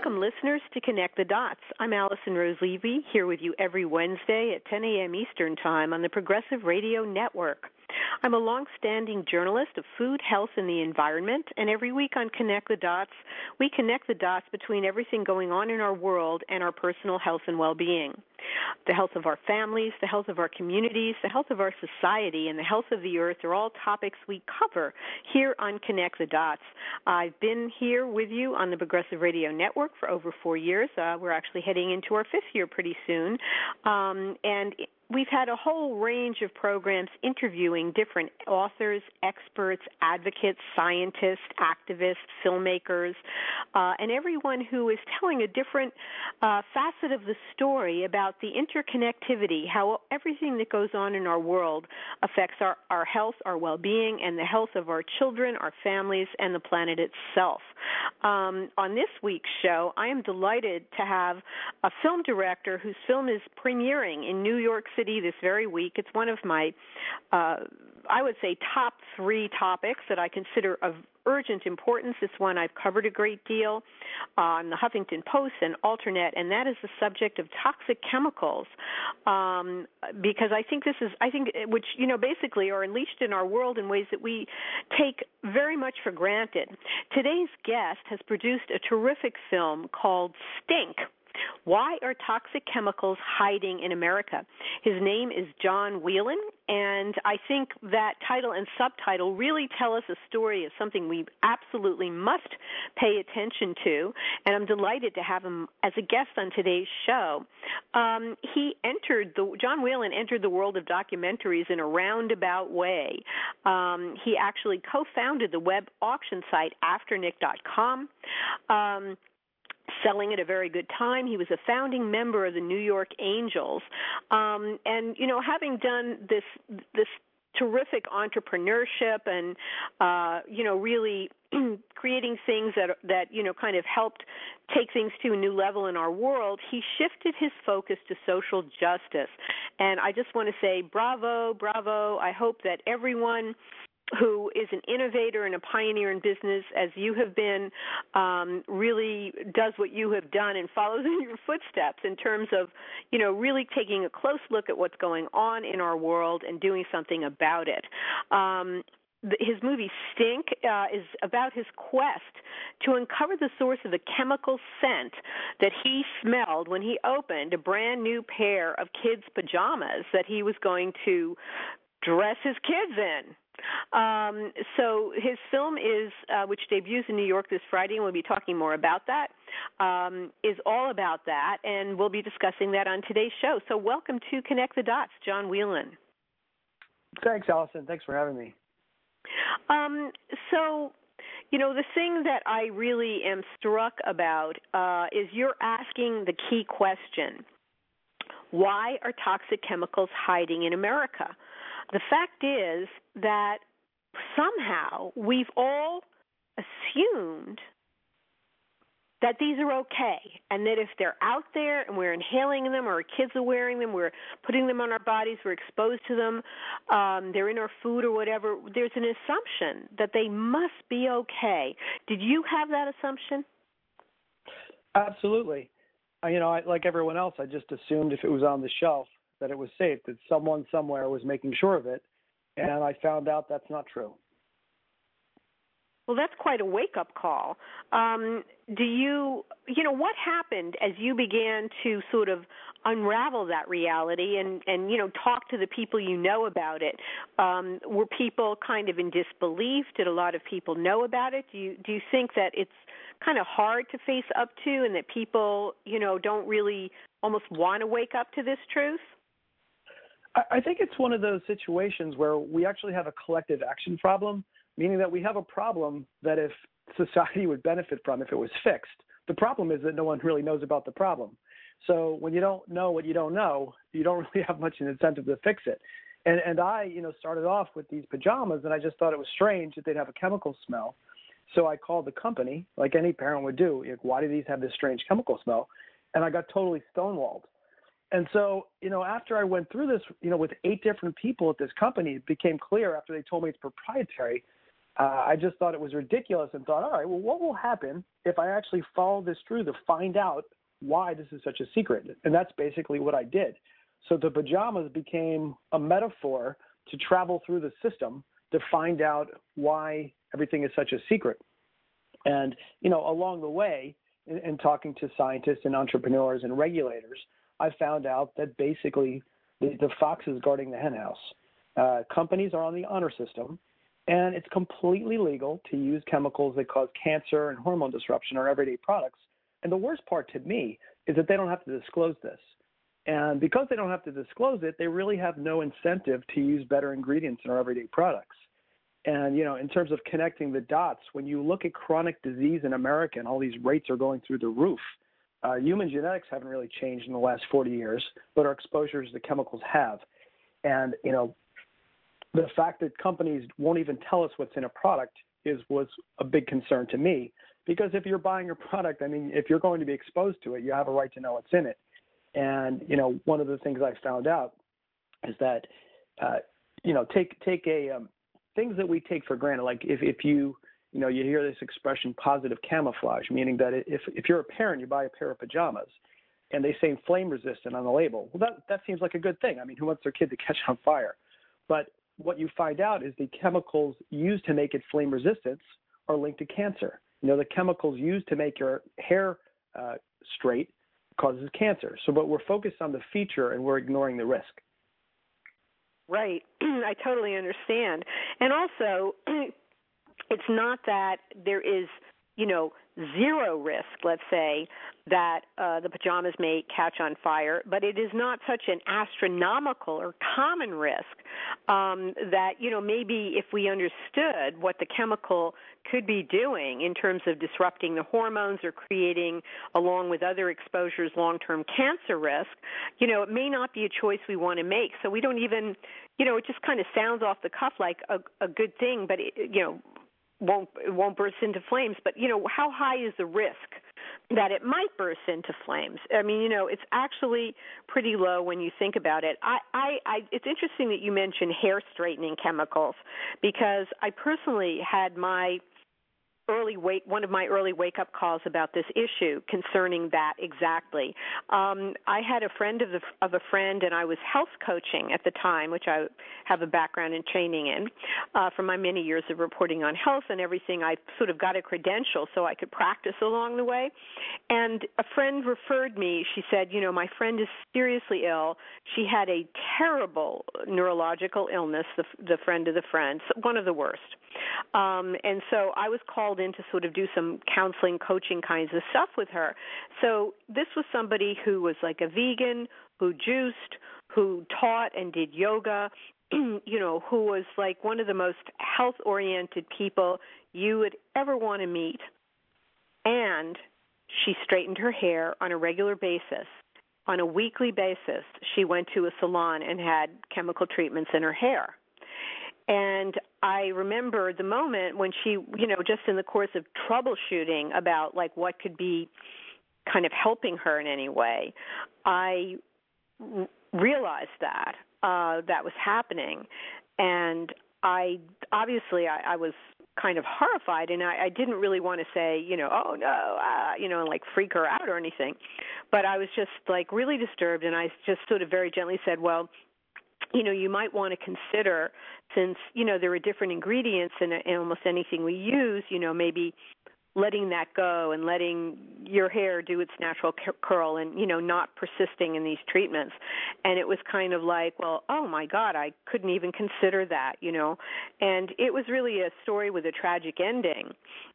Welcome, listeners, to Connect the Dots. I'm Allison Rose Levy, here with you every Wednesday at 10 a.m. Eastern Time on the Progressive Radio Network. I'm a long-standing journalist of food, health, and the environment, and every week on Connect the Dots, we connect the dots between everything going on in our world and our personal health and well-being. The health of our families, the health of our communities, the health of our society, and the health of the earth are all topics we cover here on Connect the Dots. I've been here with you on the Progressive Radio Network for over 4 years. We're actually heading into our 5th year pretty soon. And we've had a whole range of programs interviewing different authors, experts, advocates, scientists, activists, filmmakers, and everyone who is telling a different facet of the story about the interconnectivity, how everything that goes on in our world affects our health, our well-being, and the health of our children, our families, and the planet itself. On this week's show, I am delighted to have a film director whose film is premiering in New York City this very week. It's one of my, I would say, top 3 topics that I consider of urgent importance. It's one I've covered a great deal on the Huffington Post and Alternet, and that is the subject of toxic chemicals. Because I think which, basically are unleashed in our world in ways that we take very much for granted. Today's guest has produced a terrific film called Stink. Why are toxic chemicals hiding in America? His name is John Whelan, and I think that title and subtitle really tell us a story of something we absolutely must pay attention to, and I'm delighted to have him as a guest on today's show. John Whelan entered the world of documentaries in a roundabout way. He actually co-founded the web auction site Afternic.com. Selling at a very good time. He was a founding member of the New York Angels. And, having done this terrific entrepreneurship and, really creating things that kind of helped take things to a new level in our world, he shifted his focus to social justice. And I just want to say bravo, bravo. I hope that everyone who is an innovator and a pioneer in business, as you have been, really does what you have done and follows in your footsteps in terms of, really taking a close look at what's going on in our world and doing something about it. His movie Stink is about his quest to uncover the source of the chemical scent that he smelled when he opened a brand new pair of kids' pajamas that he was going to dress his kids in. So his film is, which debuts in New York this Friday, and we'll be talking more about that, is all about that, and we'll be discussing that on today's show. So welcome to Connect the Dots, John Whelan. Thanks, Allison. Thanks for having me. The thing that I really am struck about is you're asking the key question: why are toxic chemicals hiding in America? The fact is that somehow we've all assumed that these are okay, and that if they're out there and we're inhaling them or our kids are wearing them, we're putting them on our bodies, we're exposed to them, they're in our food or whatever, there's an assumption that they must be okay. Did you have that assumption? Absolutely. Like everyone else, I just assumed if it was on the shelf that it was safe, that someone somewhere was making sure of it, and I found out that's not true. Well, that's quite a wake-up call. What happened as you began to sort of unravel that reality and talk to the people you know about it? Were people kind of in disbelief? Did a lot of people know about it? Do you think that it's kind of hard to face up to, and that people, don't really almost want to wake up to this truth? I think it's one of those situations where we actually have a collective action problem, meaning that we have a problem that if society would benefit from if it was fixed. The problem is that no one really knows about the problem. So when you don't know what you don't know, you don't really have much an incentive to fix it. And I, started off with these pajamas, and I just thought it was strange that they'd have a chemical smell. So I called the company, like any parent would do. Why do these have this strange chemical smell? And I got totally stonewalled. And so, after I went through this, with 8 different people at this company, it became clear after they told me it's proprietary I just thought it was ridiculous and thought, all right, well, what will happen if I actually follow this through to find out why this is such a secret? And that's basically what I did. So the pajamas became a metaphor to travel through the system to find out why everything is such a secret. And, along the way, in talking to scientists and entrepreneurs and regulators, I found out that basically the fox is guarding the henhouse. Companies are on the honor system, and it's completely legal to use chemicals that cause cancer and hormone disruption in our everyday products. And the worst part to me is that they don't have to disclose this. And because they don't have to disclose it, they really have no incentive to use better ingredients in our everyday products. And, in terms of connecting the dots, when you look at chronic disease in America and all these rates are going through the roof, human genetics haven't really changed in the last 40 years, but our exposures to chemicals have. And, the fact that companies won't even tell us what's in a product was a big concern to me, because if you're buying your product, if you're going to be exposed to it, you have a right to know what's in it. And, one of the things I found out is that, things that we take for granted, like if you hear this expression positive camouflage, meaning that if you're a parent, you buy a pair of pajamas and they say flame resistant on the label, well, that seems like a good thing. Who wants their kid to catch on fire? But what you find out is the chemicals used to make it flame resistant are linked to cancer. The chemicals used to make your hair straight causes cancer. So, but we're focused on the feature and we're ignoring the risk. Right. I totally understand. And also, it's not that there is, zero risk, let's say, that the pajamas may catch on fire, but it is not such an astronomical or common risk that, maybe if we understood what the chemical could be doing in terms of disrupting the hormones or creating, along with other exposures, long-term cancer risk, it may not be a choice we want to make. So we don't even, it just kind of sounds off the cuff like a good thing, but, it won't burst into flames. But, how high is the risk that it might burst into flames? It's actually pretty low when you think about it. It's interesting that you mentioned hair straightening chemicals, because I personally had one of my early wake-up calls about this issue concerning that exactly. I had a friend of a friend, and I was health coaching at the time, which I have a background in training in. From my many years of reporting on health and everything, I sort of got a credential so I could practice along the way. And a friend referred me. She said, my friend is seriously ill. She had a terrible neurological illness, the friend of the friend, one of the worst. And so I was called in to sort of do some counseling, coaching kinds of stuff with her. So this was somebody who was like a vegan, who juiced, who taught and did yoga, who was like one of the most health-oriented people you would ever want to meet. And she straightened her hair on a regular basis. On a weekly basis, she went to a salon and had chemical treatments in her hair. And I remember the moment when she, just in the course of troubleshooting about like what could be kind of helping her in any way, I realized that that was happening. And I was kind of horrified, and I didn't really want to say, oh no, and like freak her out or anything. But I was just like really disturbed, and I just sort of very gently said, well, you might want to consider, since, there are different ingredients in almost anything we use, maybe letting that go and letting your hair do its natural curl and, not persisting in these treatments. And it was kind of like, well, oh, my God, I couldn't even consider that, And it was really a story with a tragic ending,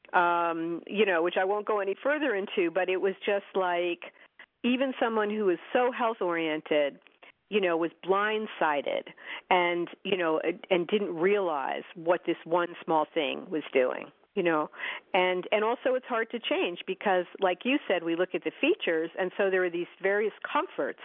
which I won't go any further into, but it was just like even someone who is so health-oriented, was blindsided and, and didn't realize what this one small thing was doing, and also it's hard to change because, like you said, we look at the features, and so there are these various comforts,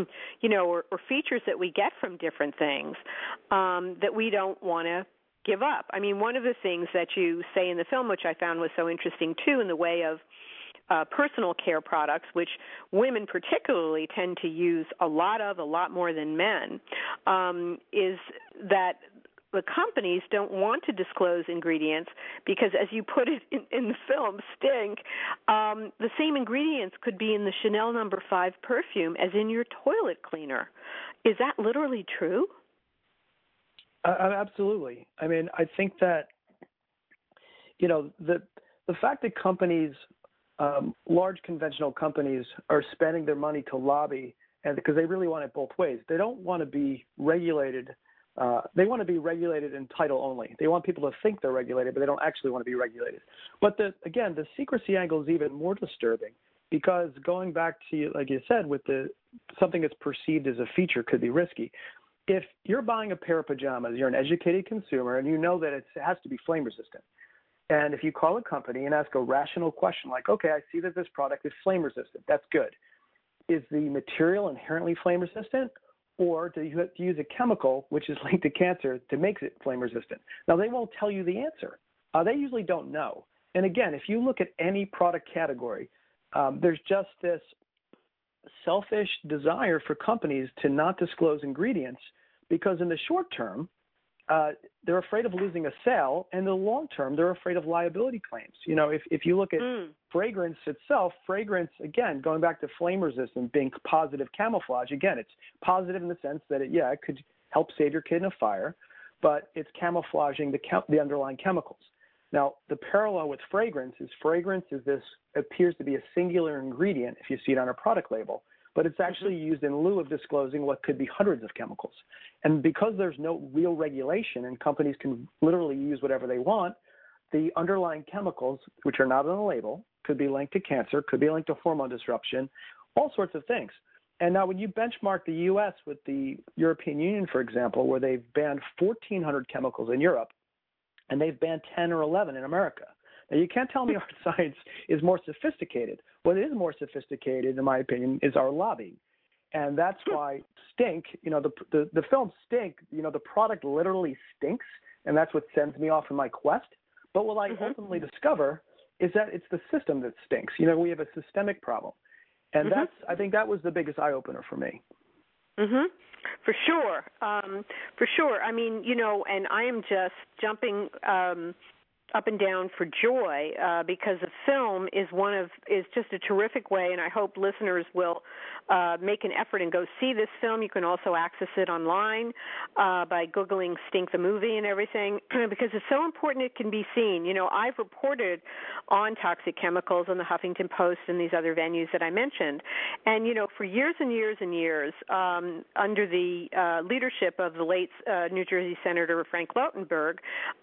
or features that we get from different things that we don't want to give up. One of the things that you say in the film, which I found was so interesting too, in the way of personal care products, which women particularly tend to use a lot more than men, is that the companies don't want to disclose ingredients because, as you put it in the film, stink. The same ingredients could be in the Chanel No. 5 perfume as in your toilet cleaner. Is that literally true? Absolutely. I mean, I think that, the fact that companies, large conventional companies, are spending their money to lobby, and because they really want it both ways. They don't want to be regulated. They want to be regulated in title only. They want people to think they're regulated, but they don't actually want to be regulated. But the secrecy angle is even more disturbing because going back to, like you said, with something that's perceived as a feature could be risky. If you're buying a pair of pajamas, you're an educated consumer, and you know that it has to be flame resistant. And if you call a company and ask a rational question like, okay, I see that this product is flame resistant. That's good. Is the material inherently flame resistant, or do you have to use a chemical which is linked to cancer to make it flame resistant? Now, they won't tell you the answer. They usually don't know. And again, if you look at any product category, there's just this selfish desire for companies to not disclose ingredients because in the short term, they're afraid of losing a sale, and in the long term, they're afraid of liability claims. If you look at fragrance itself, again, going back to flame resistant being positive camouflage, again, it's positive in the sense that it could help save your kid in a fire, but it's camouflaging the underlying chemicals. Now, the parallel with fragrance is this appears to be a singular ingredient if you see it on a product label, but it's actually used in lieu of disclosing what could be hundreds of chemicals. And because there's no real regulation and companies can literally use whatever they want, the underlying chemicals, which are not on the label, could be linked to cancer, could be linked to hormone disruption, all sorts of things. And now when you benchmark the U.S. with the European Union, for example, where they've banned 1,400 chemicals in Europe, and they've banned 10 or 11 in America. Now, you can't tell me our science is more sophisticated. What is more sophisticated, in my opinion, is our lobbying. And that's why Stink, the film Stink, the product literally stinks, and that's what sends me off in my quest. But what I ultimately discover is that it's the system that stinks. We have a systemic problem. And I think that was the biggest eye-opener for me. For sure. For sure. I mean, and I am just jumping up and down for joy because the film is just a terrific way, and I hope listeners will make an effort and go see this film. You can also access it online by Googling Stink the movie and everything because it's so important it can be seen. I've reported on toxic chemicals in the Huffington Post and these other venues that I mentioned. And, for years and years and years, under the leadership of the late New Jersey Senator Frank Lautenberg,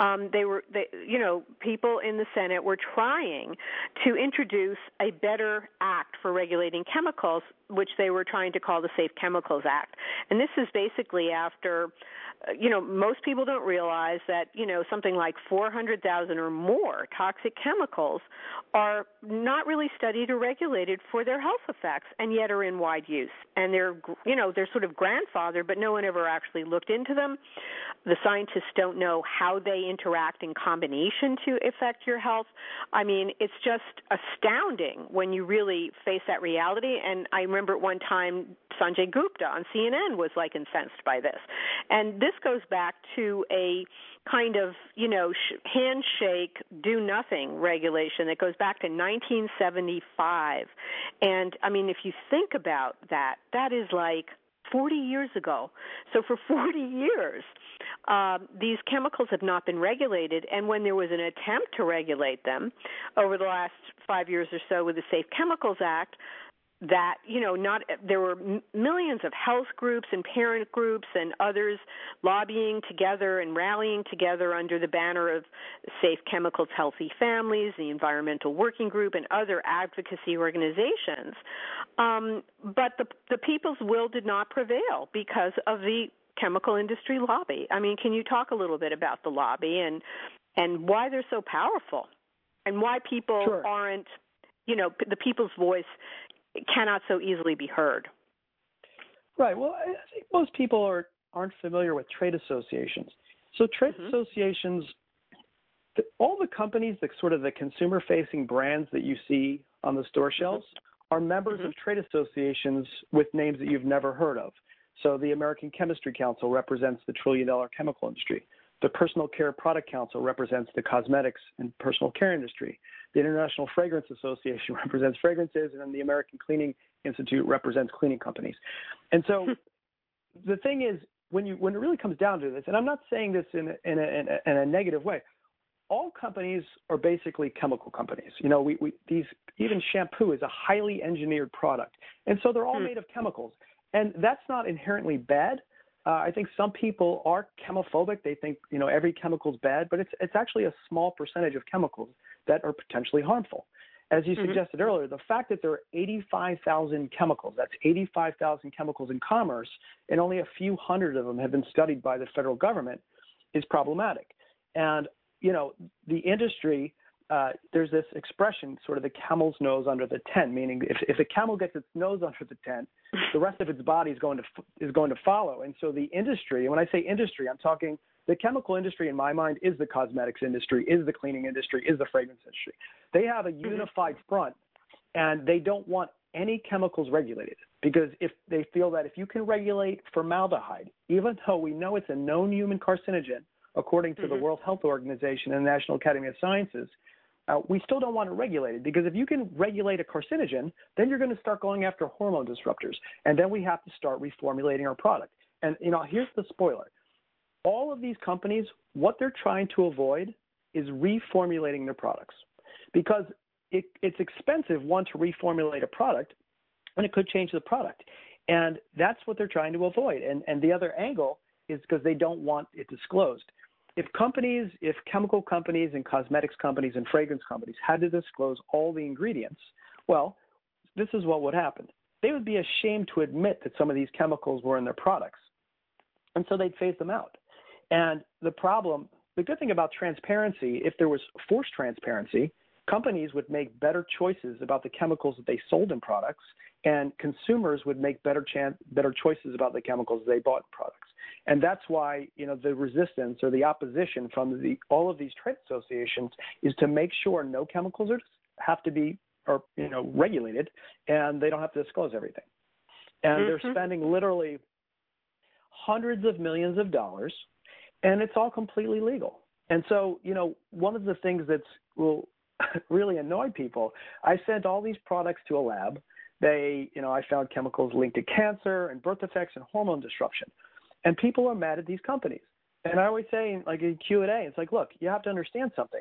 people in the Senate were trying to introduce a better act for regulating chemicals, which they were trying to call the Safe Chemicals Act. And this is basically after, most people don't realize that, something like 400,000 or more toxic chemicals are not really studied or regulated for their health effects and yet are in wide use. And they're sort of grandfathered, but no one ever actually looked into them. The scientists don't know how they interact in combination to affect your health. I mean, it's just astounding when you really face that reality. And I remember at one time Sanjay Gupta on CNN was incensed by this. And this goes back to a kind of, handshake, do nothing regulation that goes back to 1975. And I mean, if you think about that, that is 40 years ago. So for 40 years, these chemicals have not been regulated, and when there was an attempt to regulate them over the last 5 years or so with the Safe Chemicals Act, that, there were millions of health groups and parent groups and others lobbying together and rallying together under the banner of Safe Chemicals, Healthy Families, the Environmental Working Group, and other advocacy organizations. But the people's will did not prevail because of the chemical industry lobby. I mean, can you talk a little bit about the lobby and why they're so powerful and why people aren't, the people's voice cannot so easily be heard? Right. Well, I think most people aren't familiar with trade associations. So trade associations, all the companies, the sort of the consumer-facing brands that you see on the store shelves are members of trade associations with names that you've never heard of. So the American Chemistry Council represents the trillion-dollar chemical industry. The Personal Care Product Council represents the cosmetics and personal care industry. The International Fragrance Association represents fragrances, and then the American Cleaning Institute represents cleaning companies. And so the thing is, when it really comes down to this, and I'm not saying this in a negative way, all companies are basically chemical companies. You know, even shampoo is a highly engineered product, and so they're all made of chemicals, and that's not inherently bad. I think some people are chemophobic. They think, you know, every chemical is bad, but it's actually a small percentage of chemicals that are potentially harmful. As you suggested earlier, the fact that there are 85,000 chemicals, that's 85,000 chemicals in commerce, and only a few hundred of them have been studied by the federal government is problematic. And, you know, the industry, there's this expression, sort of the camel's nose under the tent, meaning if a camel gets its nose under the tent, the rest of its body is going to follow. And so the industry, and when I say industry, I'm talking the chemical industry in my mind is the cosmetics industry, is the cleaning industry, is the fragrance industry. They have a unified front, and they don't want any chemicals regulated, because if they feel that if you can regulate formaldehyde, even though we know it's a known human carcinogen, according to the World Health Organization and the National Academy of Sciences, we still don't want to regulate it, because if you can regulate a carcinogen, then you're going to start going after hormone disruptors, and then we have to start reformulating our product. And, you know, here's the spoiler. All of these companies, what they're trying to avoid is reformulating their products, because it's expensive, one, to reformulate a product, and it could change the product. And that's what they're trying to avoid. And the other angle is because they don't want it disclosed. If chemical companies and cosmetics companies and fragrance companies had to disclose all the ingredients, well, this is what would happen. They would be ashamed to admit that some of these chemicals were in their products, and so they'd phase them out. And the good thing about transparency, if there was forced transparency, companies would make better choices about the chemicals that they sold in products, and consumers would make better choices about the chemicals they bought in products. And that's why, you know, the resistance or the opposition from all of these trade associations is to make sure no chemicals have to be regulated, and they don't have to disclose everything. And they're spending literally hundreds of millions of dollars, and it's all completely legal. And so, you know, one of the things that will really annoy people, I sent all these products to a lab. I found chemicals linked to cancer and birth defects and hormone disruption. And people are mad at these companies. And I always say, like in Q&A, it's like, look, you have to understand something.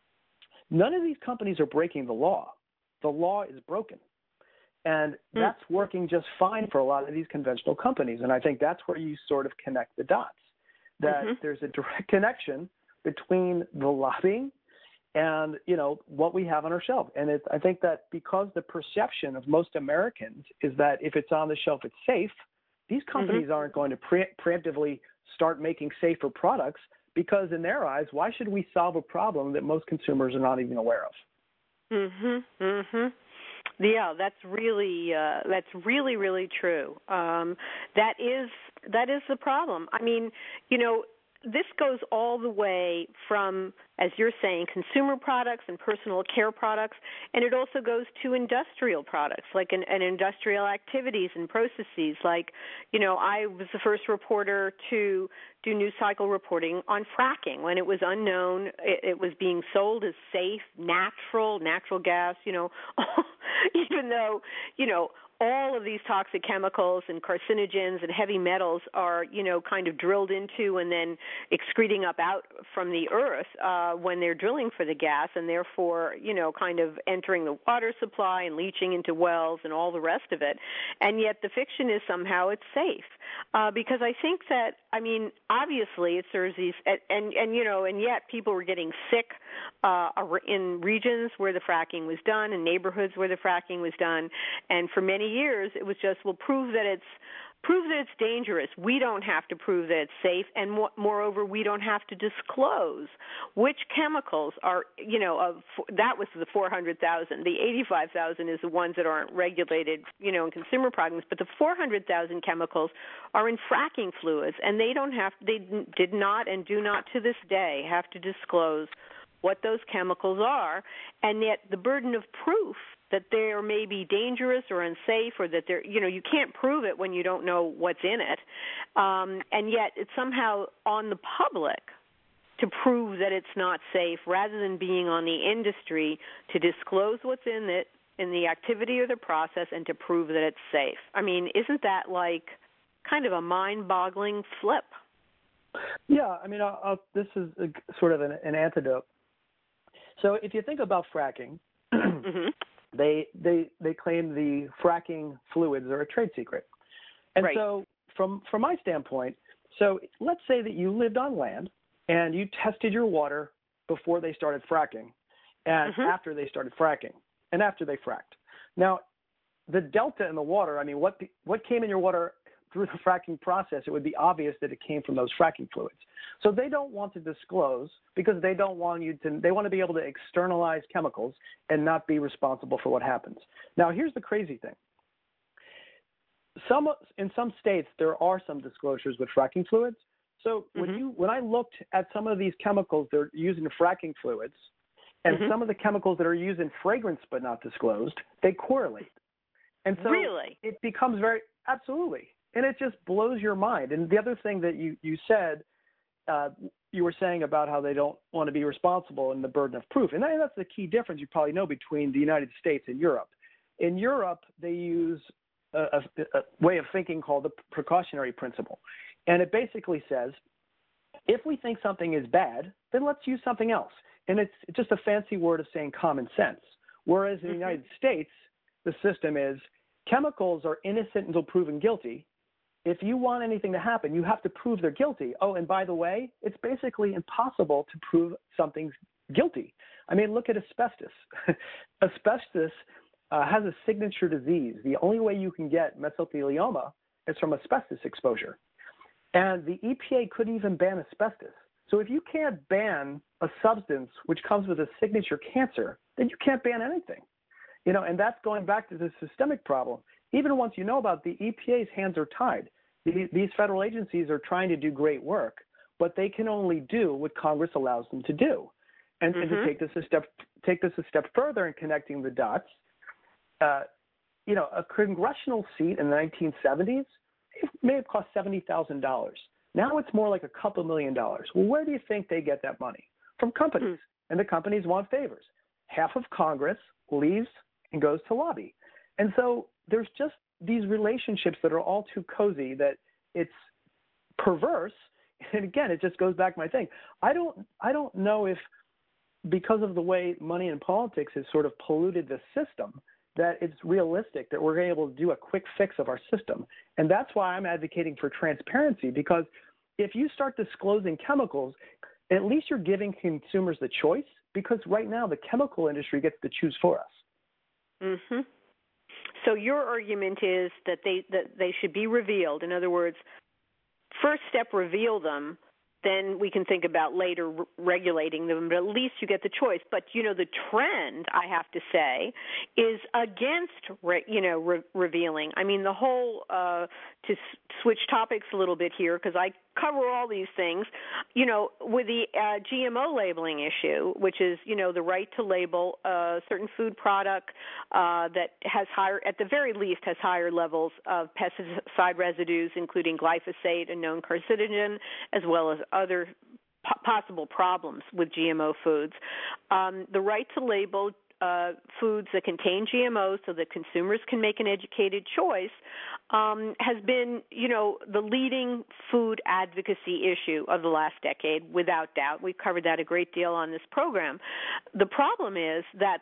None of these companies are breaking the law. The law is broken. And that's working just fine for a lot of these conventional companies. And I think that's where you sort of connect the dots, that there's a direct connection between the lobbying and, you know, what we have on our shelf. And I think that because the perception of most Americans is that if it's on the shelf, it's safe, these companies aren't going to preemptively start making safer products, because in their eyes, why should we solve a problem that most consumers are not even aware of? Yeah, that's really true. That is the problem. I mean, you know, this goes all the way from, as you're saying, consumer products and personal care products, and it also goes to industrial products, like an industrial activities and processes. Like, you know, I was the first reporter to do news cycle reporting on fracking when it was unknown. It was being sold as safe, natural gas, you know, even though, you know, all of these toxic chemicals and carcinogens and heavy metals are, you know, kind of drilled into and then excreting up out from the earth when they're drilling for the gas, and therefore, you know, kind of entering the water supply and leaching into wells and all the rest of it. And yet the fiction is somehow it's safe, because I think that, I mean, obviously it serves these, and you know, and yet people were getting sick in regions where the fracking was done and neighborhoods where the fracking was done. And for many years, it was just, well, prove that it's dangerous. We don't have to prove that it's safe, and moreover, we don't have to disclose which chemicals are, you know, that was the 400,000. The 85,000 is the ones that aren't regulated, you know, in consumer products, but the 400,000 chemicals are in fracking fluids, and they did not and do not to this day have to disclose what those chemicals are, and yet the burden of proof that they are maybe dangerous or unsafe, or that they're, you know, you can't prove it when you don't know what's in it, and yet it's somehow on the public to prove that it's not safe, rather than being on the industry to disclose what's in it, in the activity or the process, and to prove that it's safe. I mean, isn't that like kind of a mind-boggling flip? Yeah, I mean, this is sort of an antidote. So if you think about fracking, mm-hmm. they claim the fracking fluids are a trade secret. And right. So from my standpoint, so let's say that you lived on land and you tested your water before they started fracking and mm-hmm. after they started fracking and after they fracked. Now, the delta in the water, I mean, what came in your water through the fracking process, it would be obvious that it came from those fracking fluids. So they don't want to disclose because they don't want they want to be able to externalize chemicals and not be responsible for what happens. Now, here's the crazy thing. In some states, there are some disclosures with fracking fluids. So mm-hmm. when I looked at some of these chemicals they're using in fracking fluids and mm-hmm. some of the chemicals that are used in fragrance but not disclosed, they correlate. And so really? It becomes absolutely. And it just blows your mind. And the other thing that you said, you were saying about how they don't want to be responsible and the burden of proof. And that's the key difference you probably know between the United States and Europe. In Europe, they use a way of thinking called the precautionary principle. And it basically says, if we think something is bad, then let's use something else. And it's just a fancy word of saying common sense. Whereas in the United States, the system is chemicals are innocent until proven guilty. If you want anything to happen, you have to prove they're guilty. Oh, and by the way, it's basically impossible to prove something's guilty. I mean, look at asbestos. Asbestos has a signature disease. The only way you can get mesothelioma is from asbestos exposure. And the EPA couldn't even ban asbestos. So if you can't ban a substance which comes with a signature cancer, then you can't ban anything. And that's going back to the systemic problem. Even once you know about the EPA's hands are tied. These federal agencies are trying to do great work, but they can only do what Congress allows them to do. And, mm-hmm. and to take this a step further in connecting the dots, a congressional seat in the 1970s may have cost $70,000. Now it's more like a couple $1 million. Well, where do you think they get that money? From companies, mm-hmm. and the companies want favors. Half of Congress leaves and goes to lobby. And so there's just these relationships that are all too cozy that it's perverse. And again, it just goes back to my thing. I don't know if because of the way money in politics has sort of polluted the system, that it's realistic that we're able to do a quick fix of our system. And that's why I'm advocating for transparency, because if you start disclosing chemicals, at least you're giving consumers the choice, because right now the chemical industry gets to choose for us. Mm-hmm. So your argument is that they should be revealed. In other words, first step, reveal them. Then we can think about later regulating them, but at least you get the choice. But, the trend, I have to say, is against, revealing. I mean, the whole, to switch topics a little bit here, because I cover all these things, with the GMO labeling issue, which is, the right to label a certain food product that has at the very least, has higher levels of pesticide residues, including glyphosate, a known carcinogen, as well as other possible problems with GMO foods. The right to label foods that contain GMOs so that consumers can make an educated choice has been, the leading food advocacy issue of the last decade, without doubt. We've covered that a great deal on this program. The problem is that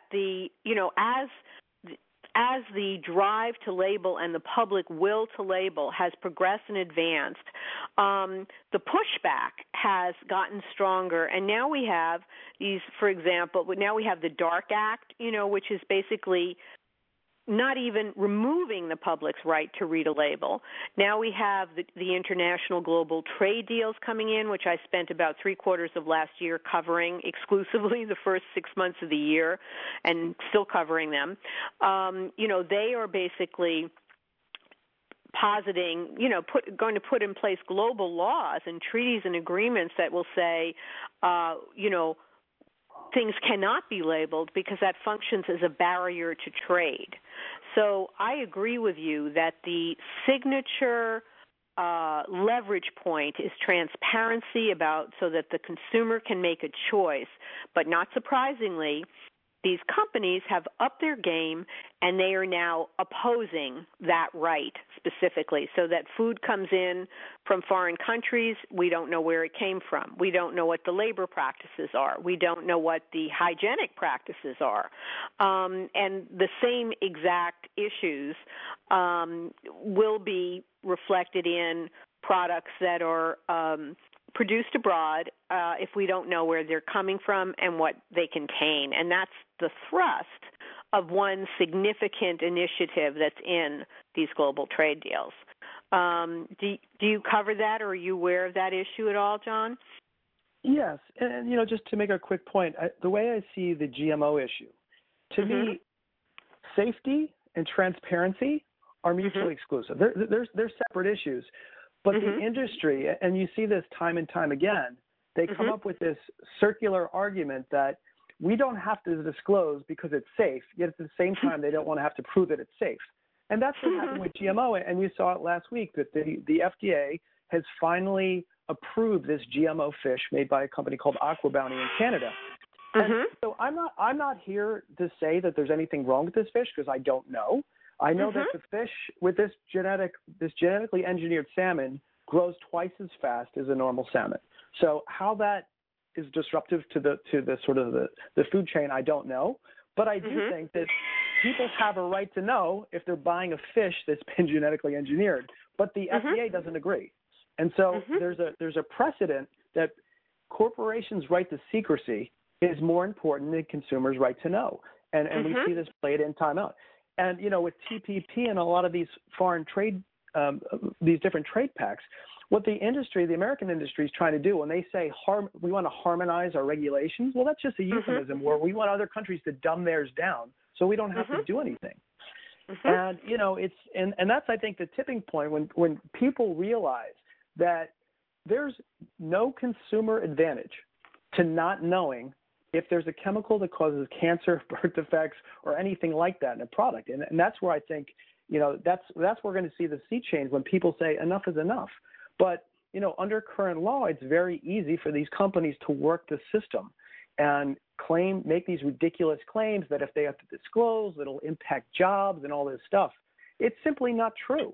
as the drive to label and the public will to label has progressed and advanced, the pushback has gotten stronger. And now we have for example, now we have the DARK Act, which is basically not even removing the public's right to read a label. Now we have the international global trade deals coming in, which I spent about 3/4 of last year covering exclusively the first 6 months of the year and still covering them. They are basically positing, going to put in place global laws and treaties and agreements that will say, things cannot be labeled because that functions as a barrier to trade. So I agree with you that the signature leverage point is transparency so that the consumer can make a choice. But not surprisingly, these companies have upped their game, and they are now opposing that right specifically, so that food comes in from foreign countries. We don't know where it came from. We don't know what the labor practices are. We don't know what the hygienic practices are. And the same exact issues will be reflected in products that are produced abroad if we don't know where they're coming from and what they contain. And that's the thrust of one significant initiative that's in these global trade deals. Do you cover that, or are you aware of that issue at all, John? Yes. And, just to make a quick point, the way I see the GMO issue, to me, safety and transparency are mutually exclusive. They're separate issues. But the industry, and you see this time and time again, they come up with this circular argument that we don't have to disclose because it's safe, yet at the same time they don't want to have to prove that it's safe. And that's what happened with GMO, and you saw it last week that the FDA has finally approved this GMO fish made by a company called Aqua Bounty in Canada. And so I'm not here to say that there's anything wrong with this fish, because I don't know. I know that the fish with this genetically engineered salmon grows twice as fast as a normal salmon. So how that is disruptive to the sort of the food chain, I don't know. But I do think that people have a right to know if they're buying a fish that's been genetically engineered. But the FDA doesn't agree. And so there's a precedent that corporations' right to secrecy is more important than consumers' right to know. And we see this played in time out. And, with TPP and a lot of these foreign trade, these different trade pacts, what the American industry is trying to do when they say we want to harmonize our regulations, well, that's just a euphemism where we want other countries to dumb theirs down so we don't have to do anything. And, and that's, I think, the tipping point when people realize that there's no consumer advantage to not knowing if there's a chemical that causes cancer, birth defects, or anything like that in a product. And that's where I think, that's where we're going to see the sea change when people say enough is enough. But, under current law, it's very easy for these companies to work the system and make these ridiculous claims that if they have to disclose, it'll impact jobs and all this stuff. It's simply not true.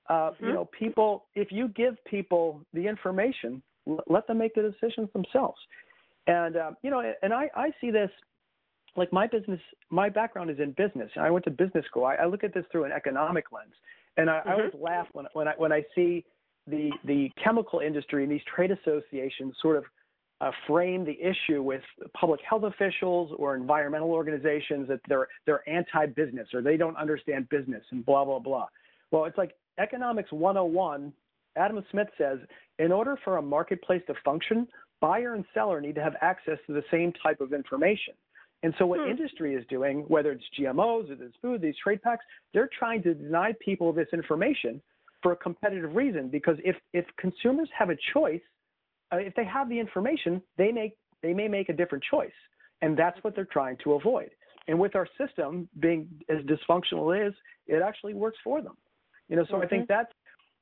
People, if you give people the information, let them make the decisions themselves. And, and I see this, like my background is in business. I went to business school. I look at this through an economic lens. And I always laugh when I see the chemical industry and these trade associations sort of frame the issue with public health officials or environmental organizations that they're anti-business or they don't understand business and blah, blah, blah. Well, it's like Economics 101. Adam Smith says, in order for a marketplace to function, buyer and seller need to have access to the same type of information. And so what industry is doing, whether it's GMOs or it's food, these trade packs, they're trying to deny people this information for a competitive reason. Because if consumers have a choice, if they have the information, they may make a different choice. And that's what they're trying to avoid. And with our system being as dysfunctional as it is, it actually works for them. So I think that's,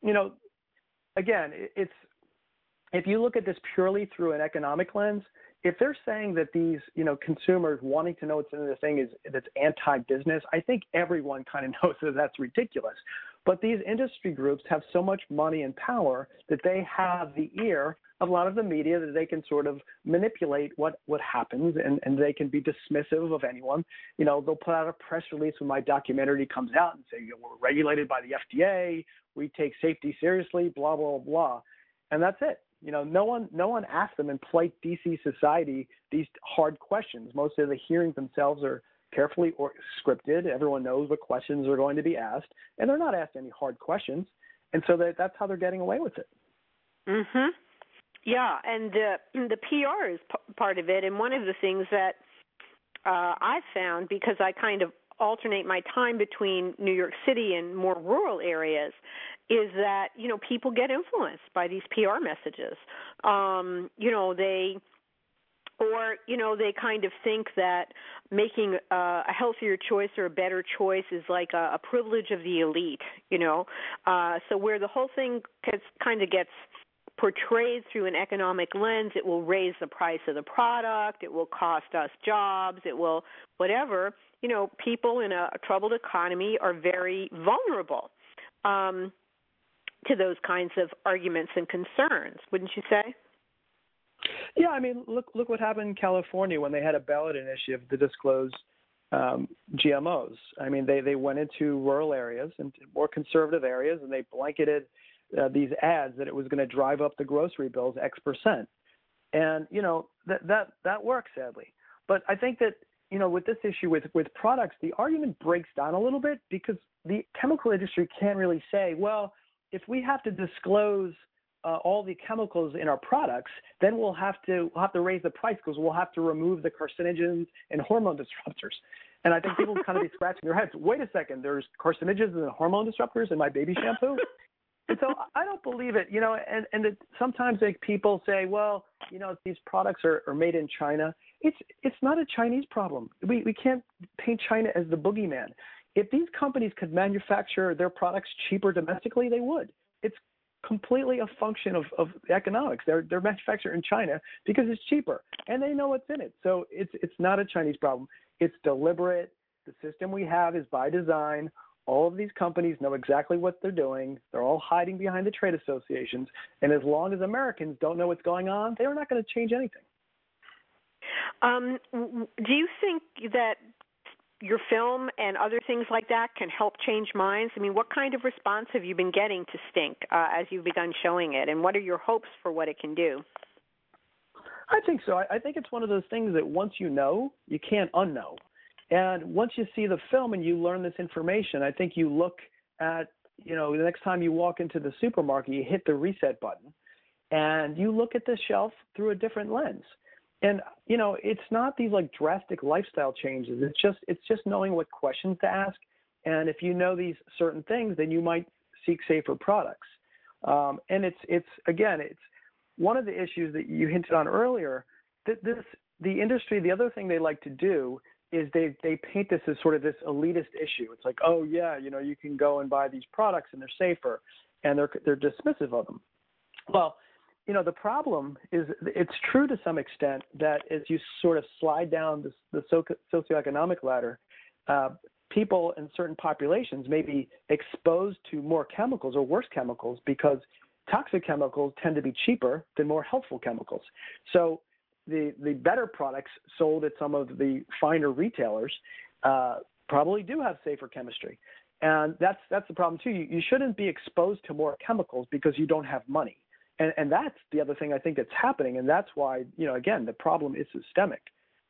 again, it's, if you look at this purely through an economic lens, if they're saying that these, consumers wanting to know what's in the thing that's anti-business, I think everyone kind of knows that that's ridiculous. But these industry groups have so much money and power that they have the ear of a lot of the media that they can sort of manipulate what happens, and they can be dismissive of anyone. They'll put out a press release when my documentary comes out and say, we're regulated by the FDA, we take safety seriously, blah, blah, blah. And that's it. No one asked them in polite DC society these hard questions. Most of the hearings themselves are carefully or scripted. Everyone knows what questions are going to be asked, and they're not asked any hard questions. And so that's how they're getting away with it. Yeah, and the PR is part of it. And one of the things that I've found, because I kind of alternate my time between New York City and more rural areas, is that, people get influenced by these PR messages. or they kind of think that making a healthier choice or a better choice is like a privilege of the elite. So where the whole thing gets portrayed through an economic lens, it will raise the price of the product, it will cost us jobs, it will whatever. People in a troubled economy are very vulnerable to those kinds of arguments and concerns, wouldn't you say? Yeah, I mean, look what happened in California when they had a ballot initiative to disclose GMOs. I mean, they went into rural areas and more conservative areas, and they blanketed these ads that it was going to drive up the grocery bills X%. And that works, sadly. But I think that with this issue with products, the argument breaks down a little bit because the chemical industry can't really say, well, if we have to disclose all the chemicals in our products, then we'll have to raise the price because we'll have to remove the carcinogens and hormone disruptors. And I think people kind of be scratching their heads. Wait a second, there's carcinogens and hormone disruptors in my baby shampoo? And so I don't believe it, and sometimes people say, well, these products are made in China. It's not a Chinese problem. We can't paint China as the boogeyman. If these companies could manufacture their products cheaper domestically, they would. It's completely a function of economics. They're manufactured in China because it's cheaper, and they know what's in it. So it's not a Chinese problem. It's deliberate. The system we have is by design. All of these companies know exactly what they're doing. They're all hiding behind the trade associations. And as long as Americans don't know what's going on, they're not going to change anything. Do you think that your film and other things like that can help change minds? I mean, what kind of response have you been getting to Stink as you've begun showing it? And what are your hopes for what it can do? I think so. I think it's one of those things that once you know, you can't unknow. And once you see the film and you learn this information, I think you look at, the next time you walk into the supermarket, you hit the reset button and you look at the shelf through a different lens. And, it's not these like drastic lifestyle changes. It's just knowing what questions to ask. And if you know these certain things, then you might seek safer products. And it's one of the issues that you hinted on earlier, that the industry, the other thing they like to do is they paint this as sort of this elitist issue. It's like, oh yeah, you can go and buy these products and they're safer, and they're dismissive of them. Well, the problem is it's true to some extent that as you sort of slide down the socioeconomic ladder, people in certain populations may be exposed to more chemicals or worse chemicals because toxic chemicals tend to be cheaper than more healthful chemicals. So the better products sold at some of the finer retailers probably do have safer chemistry. And that's the problem too. You shouldn't be exposed to more chemicals because you don't have money. And that's the other thing I think that's happening. And that's why, again, the problem is systemic.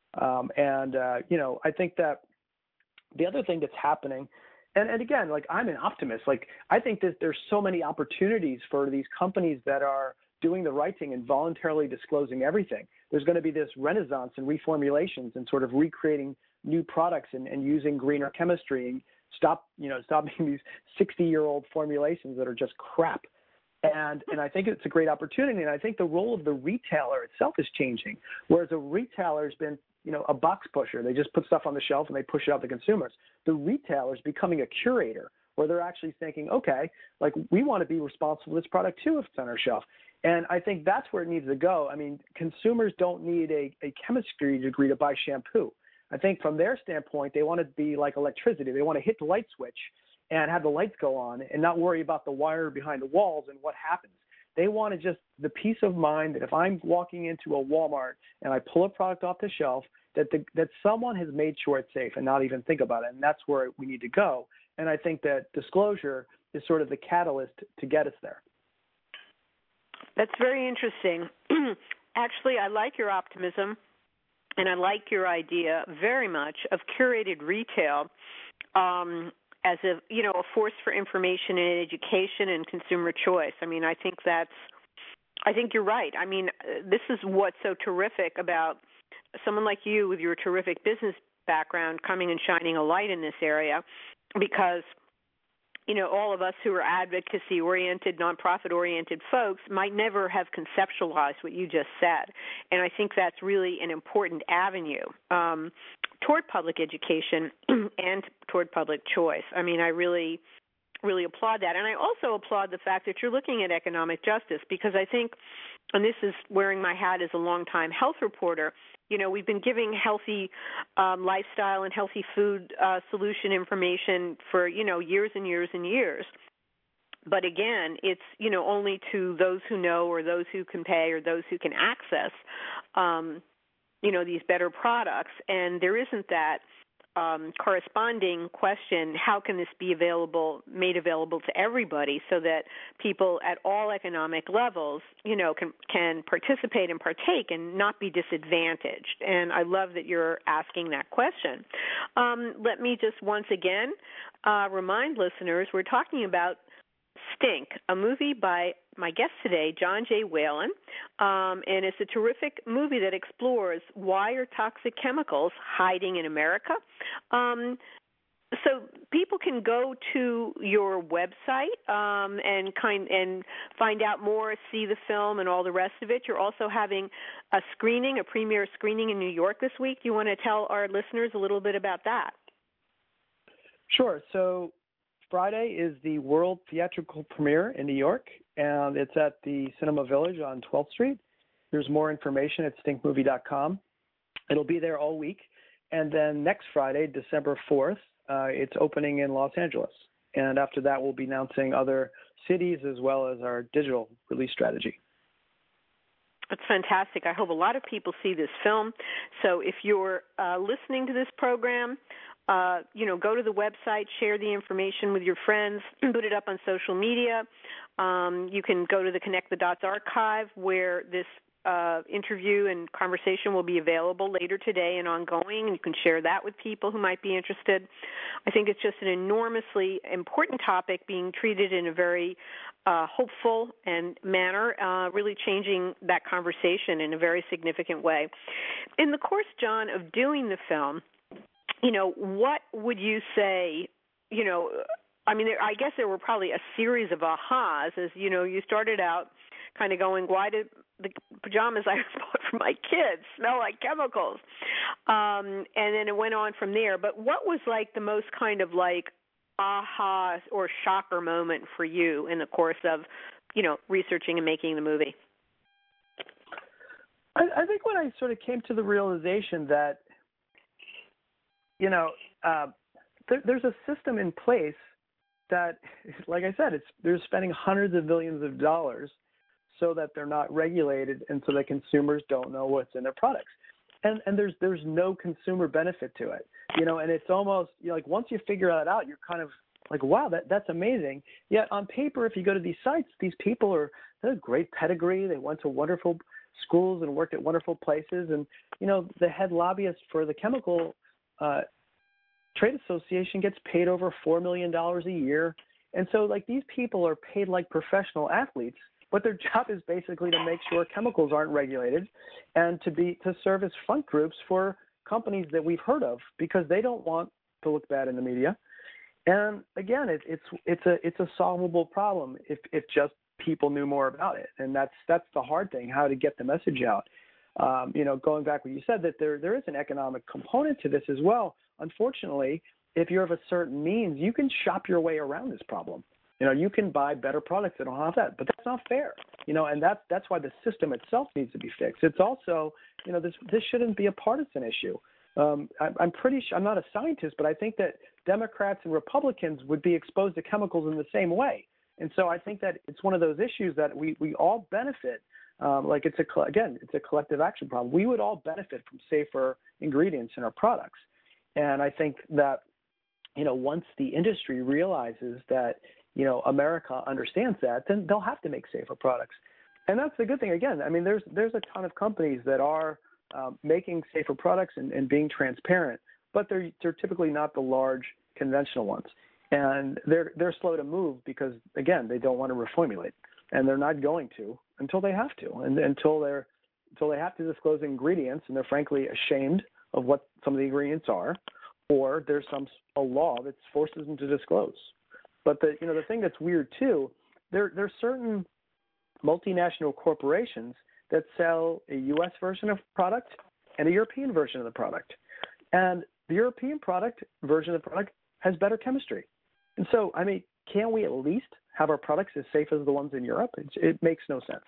I think that the other thing that's happening, and again, like I'm an optimist, like I think that there's so many opportunities for these companies that are doing the right thing and voluntarily disclosing everything. There's going to be this renaissance in reformulations and sort of recreating new products and using greener chemistry and stop making these 60-year-old formulations that are just crap. And I think it's a great opportunity. And I think the role of the retailer itself is changing. Whereas a retailer has been, a box pusher. They just put stuff on the shelf and they push it out to consumers. The retailer is becoming a curator where they're actually thinking, okay, like we want to be responsible for this product too if it's on our shelf. And I think that's where it needs to go. I mean, consumers don't need a chemistry degree to buy shampoo. I think from their standpoint, they want to be like electricity. They want to hit the light switch and have the lights go on and not worry about the wire behind the walls and what happens. They want to just the peace of mind that if I'm walking into a Walmart and I pull a product off the shelf, that someone has made sure it's safe and not even think about it. And that's where we need to go. And I think that disclosure is sort of the catalyst to get us there. That's very interesting. Actually, I like your optimism, and I like your idea very much of curated retail as a force for information and education and consumer choice. I mean, I think you're right. I mean, this is what's so terrific about someone like you with your terrific business background coming and shining a light in this area, because all of us who are advocacy-oriented, nonprofit-oriented folks might never have conceptualized what you just said. And I think that's really an important avenue toward public education and toward public choice. I mean, I really applaud that. And I also applaud the fact that you're looking at economic justice, because I think, and this is wearing my hat as a longtime health reporter, we've been giving healthy lifestyle and healthy food solution information for, years and years and years. But again, it's, only to those who know or those who can pay or those who can access, these better products. And there isn't that corresponding question, how can this be made available to everybody so that people at all economic levels, can participate and partake and not be disadvantaged? And I love that you're asking that question. Let me just once again remind listeners, we're talking about Stink, a movie by my guest today, John J. Whalen, and it's a terrific movie that explores why are toxic chemicals hiding in America. So people can go to your website and find out more, see the film and all the rest of it. You're also having a premiere screening in New York this week. Do you want to tell our listeners a little bit about that? Sure. So Friday is the world theatrical premiere in New York, and it's at the Cinema Village on 12th Street. There's more information at stinkmovie.com. It'll be there all week. And then next Friday, December 4th, it's opening in Los Angeles. And after that, we'll be announcing other cities as well as our digital release strategy. That's fantastic. I hope a lot of people see this film. So if you're listening to this program, go to the website, share the information with your friends, put it up on social media. You can go to the Connect the Dots archive where this interview and conversation will be available later today and ongoing, and you can share that with people who might be interested. I think it's just an enormously important topic being treated in a very hopeful manner, really changing that conversation in a very significant way. In the course, John, of doing the film, what would you say, I guess there were probably a series of ahas as, you started out kind of going, why did the pajamas I bought for my kids smell like chemicals? And then it went on from there. But what was like the most kind of like aha or shocker moment for you in the course of, researching and making the movie? I think when I sort of came to the realization that, there's a system in place that, like I said, they're spending hundreds of millions of dollars so that they're not regulated and so that consumers don't know what's in their products. And there's no consumer benefit to it, and it's almost like once you figure that out, you're kind of like, wow, that's amazing. Yet on paper, if you go to these sites, these people they have great pedigree. They went to wonderful schools and worked at wonderful places. And, the head lobbyist for the chemical trade association gets paid over $4 million a year. And so like these people are paid like professional athletes, but their job is basically to make sure chemicals aren't regulated and to serve as front groups for companies that we've heard of because they don't want to look bad in the media. And again, it's a solvable problem if just people knew more about it. And that's the hard thing, how to get the message out. Going back what you said, that there is an economic component to this as well. Unfortunately, if you're of a certain means, you can shop your way around this problem. You can buy better products that don't have that, but that's not fair. And that's why the system itself needs to be fixed. It's also, this shouldn't be a partisan issue. I'm pretty sure, I'm not a scientist, but I think that Democrats and Republicans would be exposed to chemicals in the same way. And so I think that it's one of those issues that we all benefit. It's a collective action problem. We would all benefit from safer ingredients in our products. And I think that, once the industry realizes that, America understands that, then they'll have to make safer products. And that's the good thing. Again, I mean, there's a ton of companies that are making safer products and being transparent, but they're typically not the large conventional ones. And they're slow to move because, again, they don't want to reformulate. And they're not going to until they have to, and until they have to disclose ingredients, and they're frankly ashamed of what some of the ingredients are, or there's a law that forces them to disclose. But the thing that's weird too, there's certain multinational corporations that sell a U.S. version of product and a European version of the product. And the European version of the product has better chemistry. And so, I mean, can't we at least have our products as safe as the ones in Europe? It makes no sense.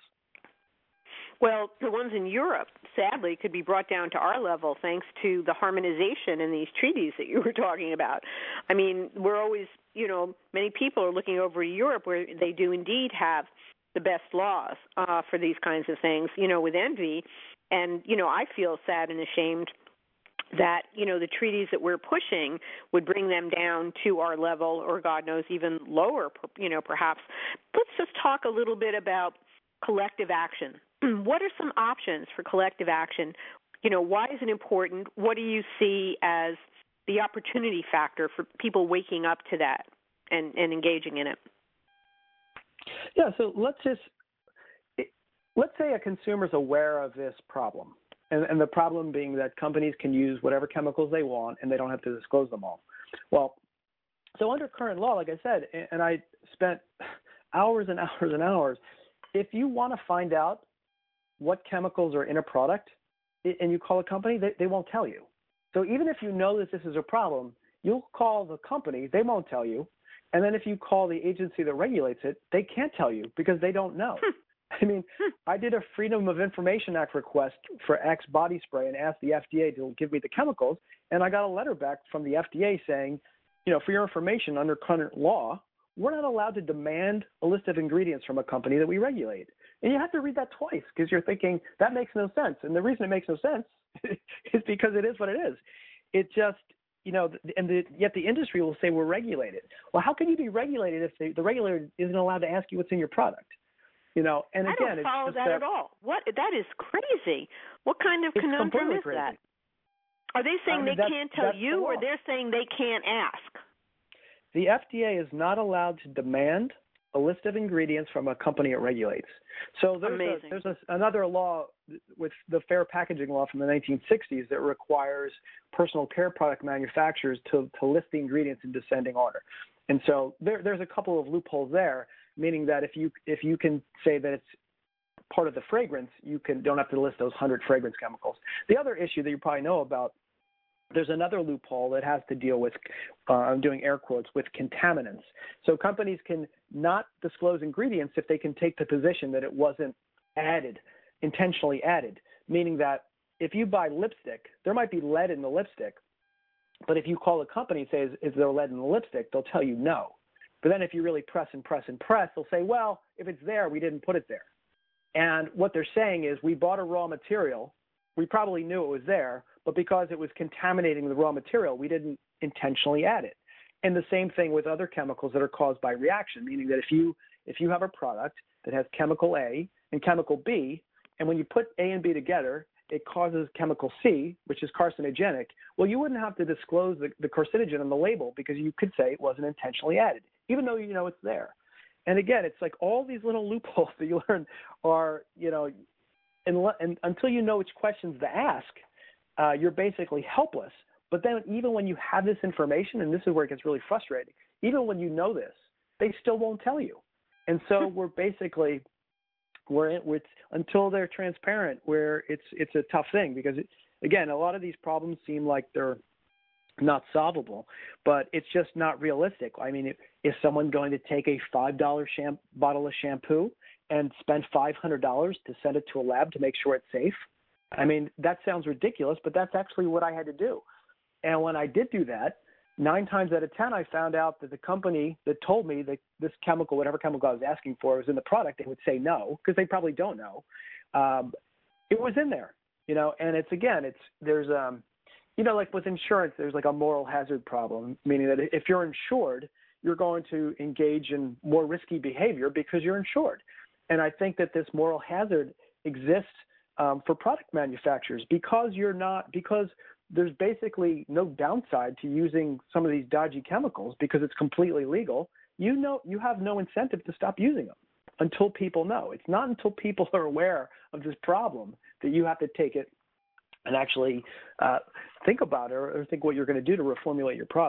Well, the ones in Europe, sadly, could be brought down to our level thanks to the harmonization in these treaties that you were talking about. I mean, we're always, many people are looking over to Europe where they do indeed have the best laws for these kinds of things, with envy. And, I feel sad and ashamed that, the treaties that we're pushing would bring them down to our level or, God knows, even lower, perhaps. Let's just talk a little bit about collective action. What are some options for collective action? Why is it important? What do you see as the opportunity factor for people waking up to that and engaging in it? Yeah, so let's say a consumer is aware of this problem, and the problem being that companies can use whatever chemicals they want and they don't have to disclose them all. Well, so under current law, like I said, and I spent hours and hours and hours, if you want to find out what chemicals are in a product and you call a company, they won't tell you. So even if you know that this is a problem, you'll call the company, they won't tell you. And then if you call the agency that regulates it, they can't tell you because they don't know. I mean, I did a Freedom of Information Act request for Axe body spray and asked the FDA to give me the chemicals, and I got a letter back from the FDA saying, for your information, under current law, we're not allowed to demand a list of ingredients from a company that we regulate. And you have to read that twice because you're thinking, that makes no sense. And the reason it makes no sense is because it is what it is. It just, yet the industry will say we're regulated. Well, how can you be regulated if the regulator isn't allowed to ask you what's in your product? And again, I don't follow that at all. That is crazy. What kind of conundrum is crazy. that? Are they saying they can't tell you, or they're saying they can't ask? The FDA is not allowed to demand a list of ingredients from a company it regulates. So there's another law with the Fair Packaging Law from the 1960s that requires personal care product manufacturers to list the ingredients in descending order. And so there's a couple of loopholes there, meaning that if you can say that it's part of the fragrance, you don't have to list those 100 fragrance chemicals. The other issue that you probably know about, there's another loophole that has to deal with, I'm doing air quotes, with contaminants. So companies can not disclose ingredients if they can take the position that it wasn't intentionally added, meaning that if you buy lipstick, there might be lead in the lipstick, but if you call a company and say, is there lead in the lipstick, they'll tell you no. But then if you really press and press and press, they'll say, well, if it's there, we didn't put it there. And what they're saying is we bought a raw material, we probably knew it was there, but because it was contaminating the raw material, we didn't intentionally add it. And the same thing with other chemicals that are caused by reaction, meaning that if you have a product that has chemical A and chemical B, and when you put A and B together, it causes chemical C, which is carcinogenic, well, you wouldn't have to disclose the carcinogen on the label because you could say it wasn't intentionally added, even though you know it's there. And again, it's like all these little loopholes that you learn are, and until you know which questions to ask, you're basically helpless. But then even when you have this information, and this is where it gets really frustrating, even when you know this, they still won't tell you. And so until they're transparent, where it's a tough thing because, again, a lot of these problems seem like they're not solvable, but it's just not realistic. I mean, is someone going to take a $5 bottle of shampoo and spend $500 to send it to a lab to make sure it's safe? I mean, that sounds ridiculous, but that's actually what I had to do. And when I did do that, 9 times out of 10, I found out that the company that told me that this chemical, whatever chemical I was asking for, was in the product, they would say no, because they probably don't know. It was in there, and there's like with insurance, there's like a moral hazard problem, meaning that if you're insured, you're going to engage in more risky behavior because you're insured. And I think that this moral hazard exists for product manufacturers because there's basically no downside to using some of these dodgy chemicals because it's completely legal. You have no incentive to stop using them until people know. It's not until people are aware of this problem that you have to take it and actually think about it or think what you're going to do to reformulate your product.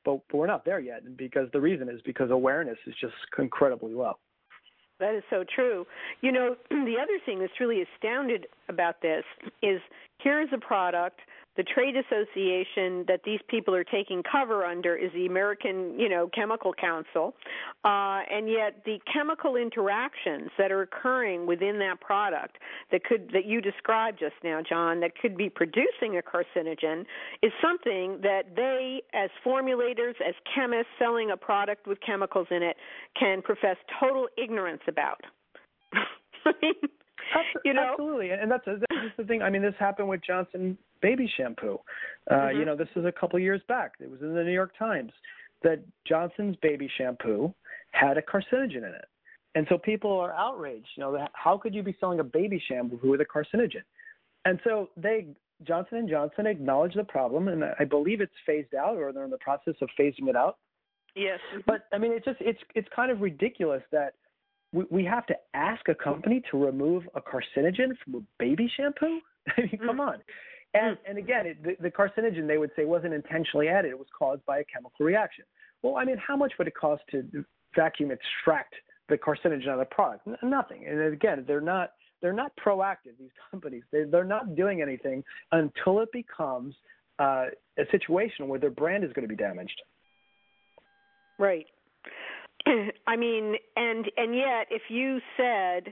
but we're not there yet. And because the reason is because awareness is just incredibly low. That is so true. You know, the other thing that's really astounded about this is here's a product. The trade association that these people are taking cover under is the American, Chemical Council, and yet the chemical interactions that are occurring within that product that you described just now, John, that could be producing a carcinogen, is something that they, as formulators, as chemists selling a product with chemicals in it, can profess total ignorance about. I mean, Absolutely, and that's the thing. I mean, this happened with Johnson baby shampoo. This is a couple years back. It was in the New York Times that Johnson's baby shampoo had a carcinogen in it, and so people are outraged. How could you be selling a baby shampoo with a carcinogen? And so Johnson & Johnson acknowledged the problem, and I believe it's phased out, or they're in the process of phasing it out. Yes, but I mean, it's kind of ridiculous that we have to ask a company to remove a carcinogen from a baby shampoo? I mean, come on. And again, the carcinogen, they would say, wasn't intentionally added. It was caused by a chemical reaction. Well, I mean, how much would it cost to vacuum extract the carcinogen out of the product? Nothing. And again, they're not proactive, these companies. They're not doing anything until it becomes a situation where their brand is going to be damaged. Right. I mean, and yet, if you said,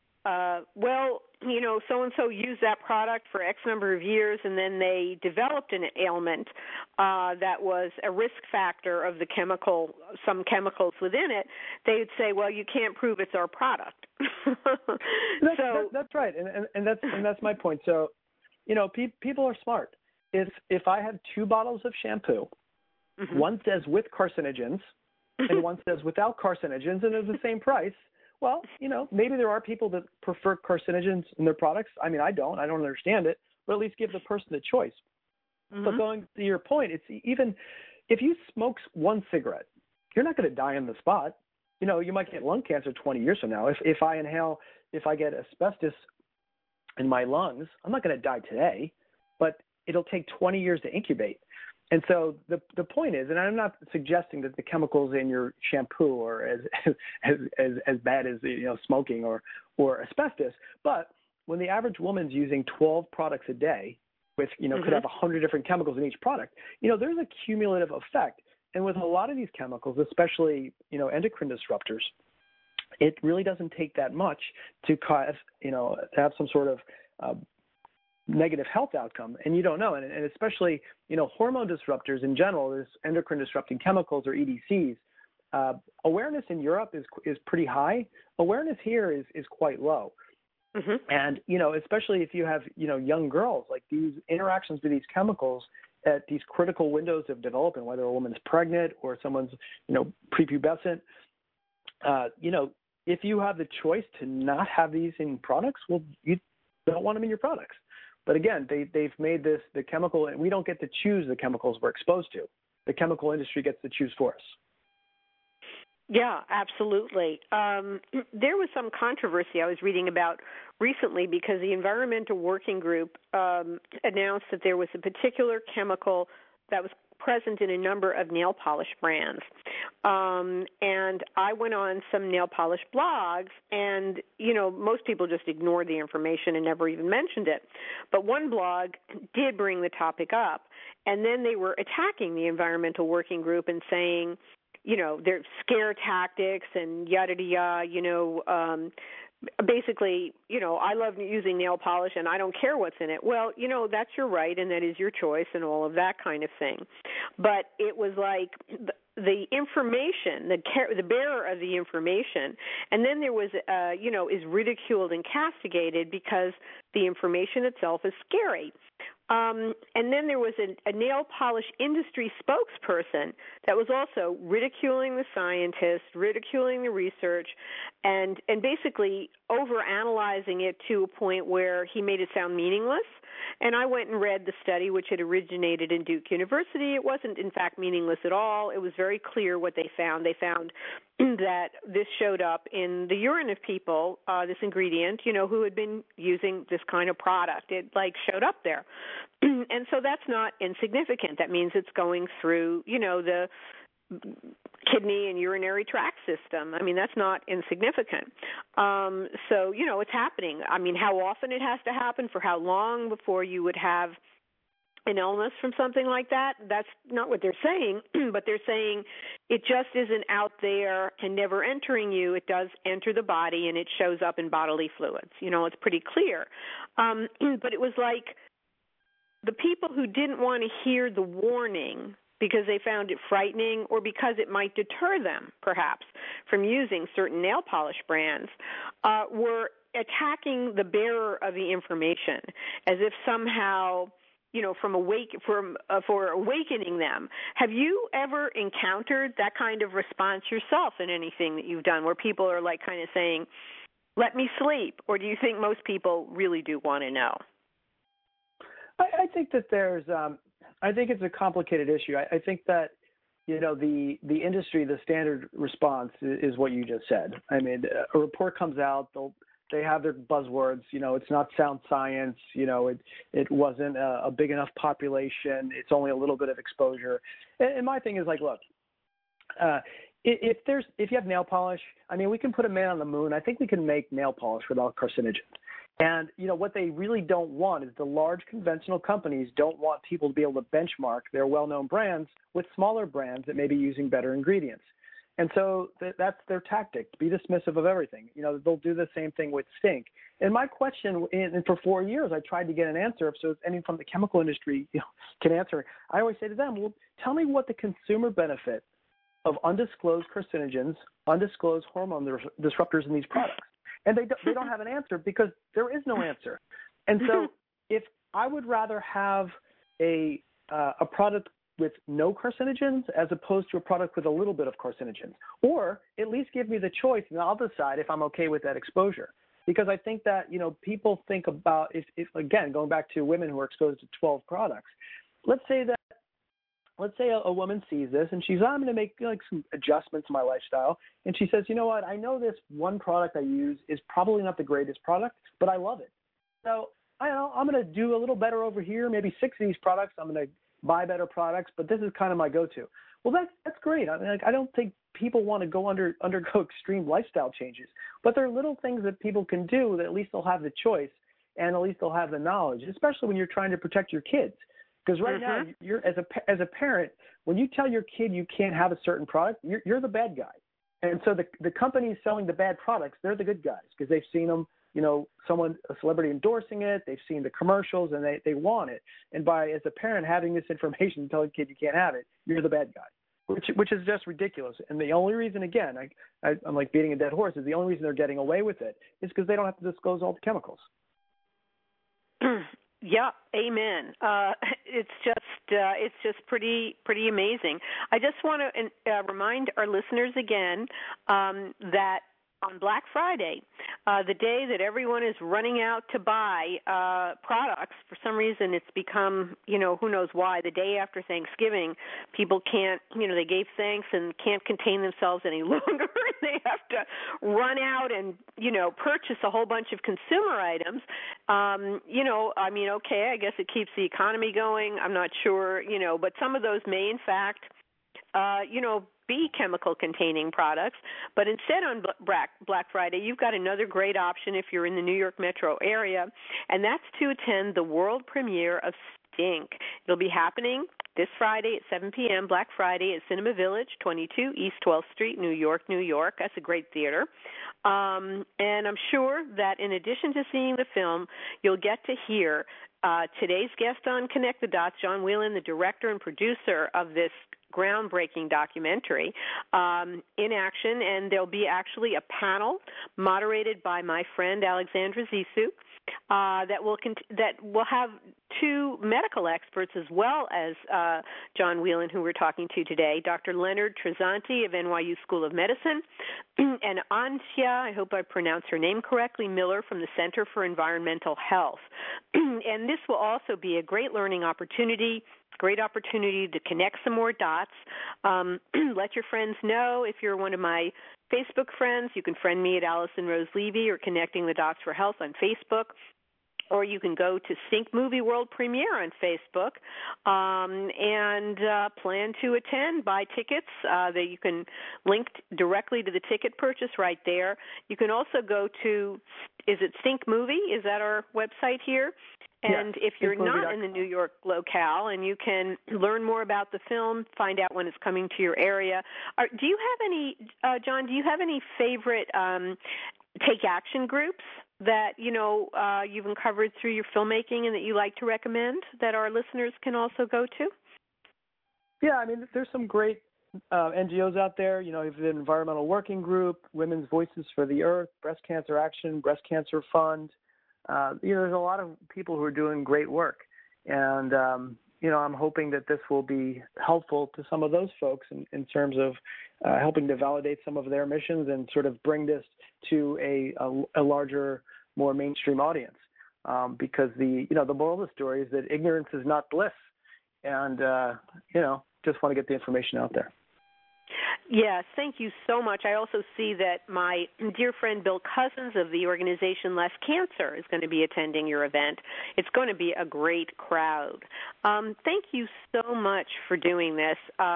so-and-so used that product for X number of years, and then they developed an ailment that was a risk factor of some chemicals within it, they would say, well, you can't prove it's our product. That's right, and that's my point. So, people are smart. If I have 2 bottles of shampoo, one says with carcinogens, and one says without carcinogens, and it's the same price. Well, maybe there are people that prefer carcinogens in their products. I mean, I don't understand it, but at least give the person the choice. But going to your point, it's even if you smoke one cigarette, you're not going to die on the spot. You might get lung cancer 20 years from now. If I get asbestos in my lungs, I'm not going to die today, but it'll take 20 years to incubate. And so the point is, and I'm not suggesting that the chemicals in your shampoo are as bad as smoking or asbestos, but when the average woman's using 12 products a day with could have 100 different chemicals in each product, there's a cumulative effect. And with a lot of these chemicals, especially endocrine disruptors, it really doesn't take that much to cause to have some sort of negative health outcome, and you don't know. And especially, hormone disruptors in general, there's endocrine disrupting chemicals or EDCs. Awareness in Europe is pretty high. Awareness here is quite low. And, especially if you have, young girls, like these interactions with these chemicals at these critical windows of development, whether a woman's pregnant or someone's, prepubescent, if you have the choice to not have these in products, well, you don't want them in your products. But again, they've made this the chemical, and we don't get to choose the chemicals we're exposed to. The chemical industry gets to choose for us. Yeah, absolutely. There was some controversy I was reading about recently because the Environmental Working Group announced that there was a particular chemical that was present in a number of nail polish brands. And I went on some nail polish blogs, and, most people just ignored the information and never even mentioned it. But one blog did bring the topic up, and then they were attacking the Environmental Working Group and saying, they're scare tactics and yada-yada, basically, I love using nail polish and I don't care what's in it. Well, that's your right and that is your choice and all of that kind of thing. But it was like the information, the bearer of the information, and then there was, is ridiculed and castigated because the information itself is scary. And then there was a nail polish industry spokesperson that was also ridiculing the scientists, ridiculing the research, and basically overanalyzing it to a point where he made it sound meaningless. And I went and read the study, which had originated in Duke University. It wasn't, in fact, meaningless at all. It was very clear what they found. They found that this showed up in the urine of people, this ingredient, who had been using this kind of product. It showed up there. And so that's not insignificant. That means it's going through, the kidney and urinary tract system. I mean, that's not insignificant. So, it's happening. I mean, how often it has to happen, for how long before you would have an illness from something like that, that's not what they're saying, but they're saying it just isn't out there and never entering you. It does enter the body, and it shows up in bodily fluids. It's pretty clear. But it was like the people who didn't want to hear the warning because they found it frightening or because it might deter them, perhaps, from using certain nail polish brands, were attacking the bearer of the information as if somehow for awakening them. Have you ever encountered that kind of response yourself in anything that you've done, where people are kind of saying, "Let me sleep," or do you think most people really do want to know? I think that I think it's a complicated issue. I think that the industry, the standard response is what you just said. I mean, a report comes out, they have their buzzwords, it's not sound science, it wasn't a big enough population, it's only a little bit of exposure. And my thing is look, if you have nail polish, I mean, we can put a man on the moon. I think we can make nail polish without carcinogens. And, what they really don't want is the large conventional companies don't want people to be able to benchmark their well-known brands with smaller brands that may be using better ingredients. And so that's their tactic, to be dismissive of everything. They'll do the same thing with stink. And my question, and for 4 years, I tried to get an answer, so if anyone from the chemical industry can answer. I always say to them, well, tell me what the consumer benefit of undisclosed carcinogens, undisclosed hormone disruptors in these products. And they don't have an answer because there is no answer. And so if I would rather have a product with no carcinogens as opposed to a product with a little bit of carcinogens, or at least give me the choice and I'll decide if I'm okay with that exposure. Because I think that, people think about, if again, going back to women who are exposed to 12 products, let's say a woman sees this and she's, I'm going to make some adjustments to my lifestyle. And she says, you know what, I know this one product I use is probably not the greatest product, but I love it. So I don't know, I'm going to do a little better over here, maybe 6 of these products. I'm going to buy better products, but this is kind of my go-to. Well, that's great. I mean, I don't think people want to undergo extreme lifestyle changes, but there are little things that people can do that at least they'll have the choice and at least they'll have the knowledge, especially when you're trying to protect your kids. Because right now, you're as a parent, when you tell your kid you can't have a certain product, you're the bad guy. And so the companies selling the bad products, they're the good guys because they've seen them, a celebrity endorsing it, they've seen the commercials, and they want it. And as a parent, having this information, telling a kid you can't have it, you're the bad guy, which is just ridiculous. And the only reason, again, I'm like beating a dead horse, is the only reason they're getting away with it is because they don't have to disclose all the chemicals. Yeah, amen. It's just pretty amazing. I just want to remind our listeners again that on Black Friday, the day that everyone is running out to buy products, for some reason it's become, who knows why, the day after Thanksgiving, people can't, they gave thanks and can't contain themselves any longer. They have to run out and, purchase a whole bunch of consumer items. Okay, I guess it keeps the economy going. I'm not sure, but some of those may, in fact, be chemical-containing products. But instead on Black Friday, you've got another great option if you're in the New York metro area, and that's to attend the world premiere of Stink. It'll be happening this Friday at 7 p.m., Black Friday at Cinema Village, 22 East 12th Street, New York, New York. That's a great theater. And I'm sure that in addition to seeing the film, you'll get to hear today's guest on Connect the Dots, John Whelan, the director and producer of this groundbreaking documentary, in action, and there'll be actually a panel moderated by my friend Alexandra Zissou that will have two medical experts as well as John Whelan, who we're talking to today, Dr. Leonard Tresanti of NYU School of Medicine, and Antje, I hope I pronounced her name correctly, Miller from the Center for Environmental Health. And this will also be a great learning opportunity, great opportunity to connect some more dots. Let your friends know. If you're one of my Facebook friends, you can friend me at Allison Rose Levy or Connecting the Dots for Health on Facebook. Or you can go to Sync Movie World Premiere on Facebook and plan to attend, buy tickets. That you can link directly to the ticket purchase right there. You can also go to, is it Sync Movie? Is that our website here? And if you're not in the New York locale and you can learn more about the film, find out when it's coming to your area. Do you have any, John, do you have any favorite take action groups that, you've uncovered through your filmmaking and that you like to recommend that our listeners can also go to? Yeah, I mean, there's some great NGOs out there. You have the Environmental Working Group, Women's Voices for the Earth, Breast Cancer Action, Breast Cancer Fund. There's a lot of people who are doing great work. And, I'm hoping that this will be helpful to some of those folks in terms of helping to validate some of their missions and sort of bring this to a larger, more mainstream audience. Because the moral of the story is that ignorance is not bliss. And, just want to get the information out there. Yes, thank you so much. I also see that my dear friend Bill Cousins of the organization Less Cancer is going to be attending your event. It's going to be a great crowd. Thank you so much for doing this.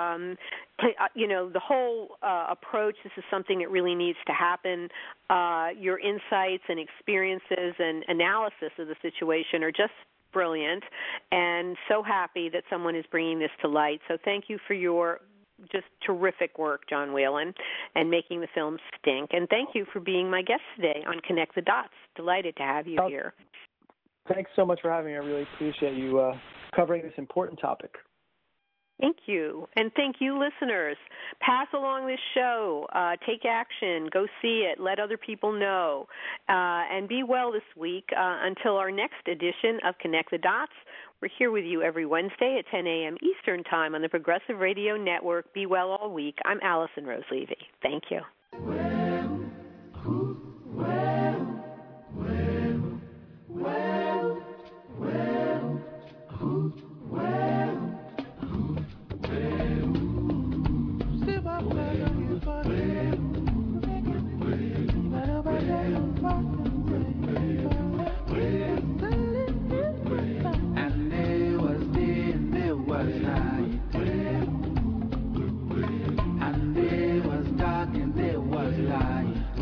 The whole approach, this is something that really needs to happen. Your insights and experiences and analysis of the situation are just brilliant, and so happy that someone is bringing this to light. So thank you for your just terrific work, John Whelan, and making the film stink. And thank you for being my guest today on Connect the Dots. Delighted to have you here. Thanks so much for having me. I really appreciate you covering this important topic. Thank you. And thank you, listeners. Pass along this show. Take action. Go see it. Let other people know. And be well this week until our next edition of Connect the Dots. We're here with you every Wednesday at 10 a.m. Eastern Time on the Progressive Radio Network. Be well all week. I'm Allison Rose Levy. Thank you.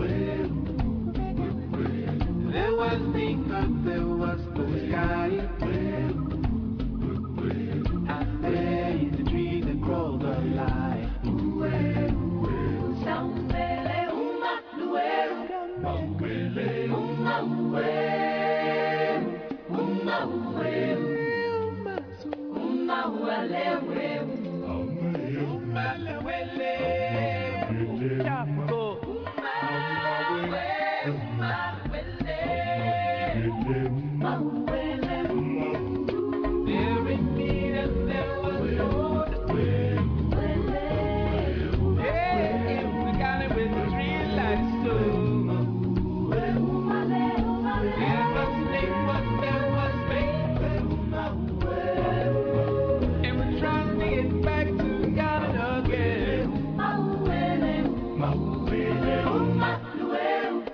There was the sky.